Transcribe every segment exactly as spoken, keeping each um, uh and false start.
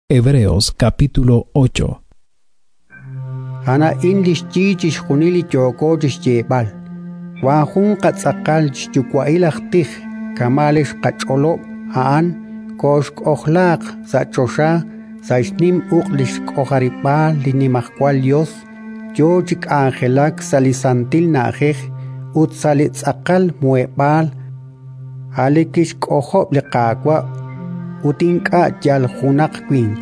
Hebreos capítulo ocho. Ana inlish chichish junili chokochish yebal. Wahun qatsaqal chukwailach tij kamalish qacholo aan koshk ohlaq sachosha saishnim uqlish koharipal linimahkwal Dios yochik angelak salisantil najej utsalitzaqal muebal alikish kohob liqaqwa utinka yal hunaq kwink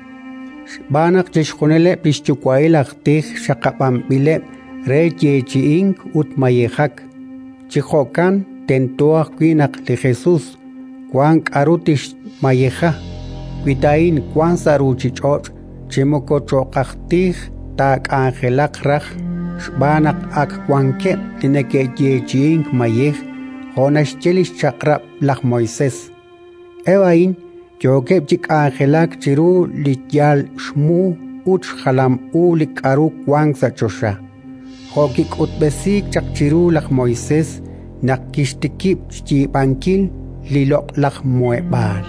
banak chishkunele pishchukwailach tij shaqapampile re yechiink utmayejak chihokan tentoaj kwinak li Jesús kwan karutish mayeja kwitain kwan saruchichot chimokochoqahtij tak angelak raj shbanak ak kwanke tineke yechiink mayej honashchelish chaqrab laj Moisés evain Yokeb chik angelak chiru lityal shmu uch halam ulik aru kwang sa chosha. Hokik utbesik chak chiru lak Moises nakishtikip chibankil lilok lak muebal.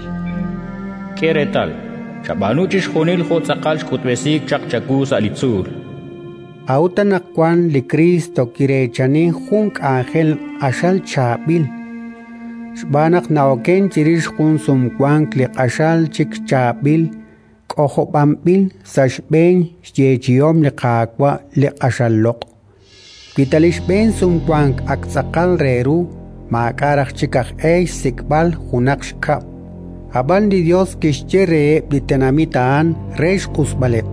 Keretal, chabanuchish honil hot sakal skutbesik chak chaku sa litzur. Autan akwan li Cristo kirechani hunk angel ashal chabil. Shbanak naoken chirish kun sumkwank li qashal chik chabil koho bambil sashben yechiom li qaqwa li qashallok kitalish ben sumkwank aksaqal reru maakaraj chikaj ey sikbal hunak shkab aban di Dios kishche re bitenamitaan reish kusbalet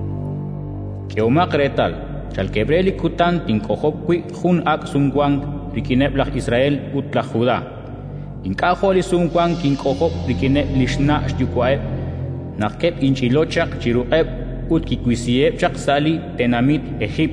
Keumak retal chalkebreli kutan tinkohop kwi hun ak sumkwank rikinep lak Israel ut lak Judá Inkajo li sumkwan kinkohop rikine lishna shtukwaeb nakep inchilochak chirueb ut kikwisieb chak sali tenamit Egip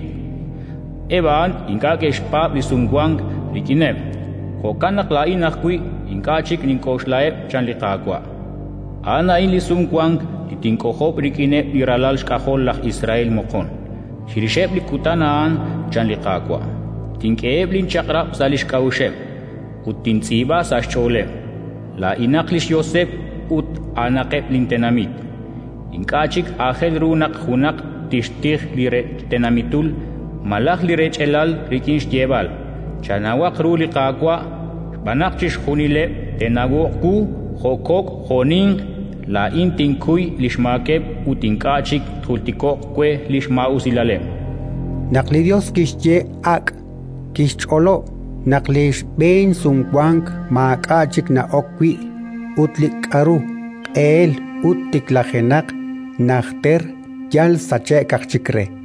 eban inkake shpab li sumkwan rikine kokanak lain nakwi inkachik ninkoshlaeb chanliqaqwa ana in li sumkwan titinkohop rikine iralal shkajol laj Israel mokon shirisheb li kutanaan chanliqaqwa tinkeeb lin chakrab salishkawsheb ut tintsiba sa chole la inaklish Yosef ut anaqeb lintenamit inkachik ajel runak hunak tishtih lire tenamitul malach lire chelal rikinsh jebal chanawak ruli qaqwa banaqchish hunile tenawoku hokok honing la intinkuy lishmakeb ut inkachik tultiko kwe lishmausilale Nakli Dios kishye ak kishcholo Naklish ben sumkwank maakachik na okwi utlik aru el utik lajenak nakter yal sache kakchikre.